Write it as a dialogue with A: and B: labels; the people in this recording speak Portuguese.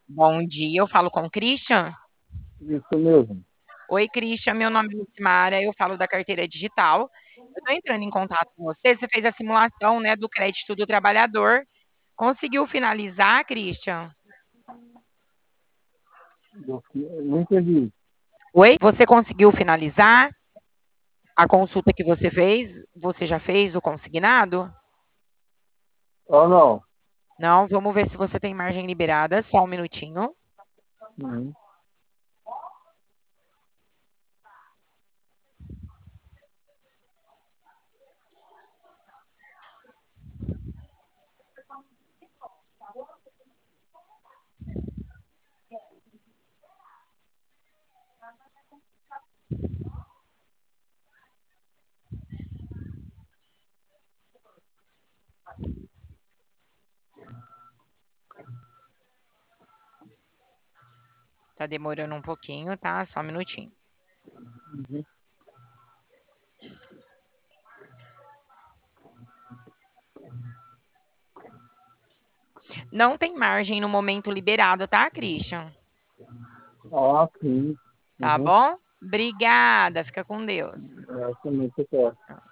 A: Bom dia, eu falo com o Christian.
B: Isso mesmo.
A: Oi, Christian, meu nome é Lucimara, eu falo da carteira digital. Eu estou entrando em contato com você. Você fez a simulação, né, do crédito do trabalhador. Conseguiu finalizar, Christian?
B: Eu não entendi.
A: Oi? Você conseguiu finalizar a consulta que você fez? Você já fez o consignado?
B: Ah, não.
A: Não, vamos ver se você tem margem liberada. Só um minutinho.
B: Uhum.
A: Tá demorando um pouquinho, tá? Só um minutinho. Não tem margem no momento liberado, tá, Christian?
B: Ah, sim.
A: Tá
B: Uhum.
A: bom? Obrigada, fica com Deus.
B: É, também você quer.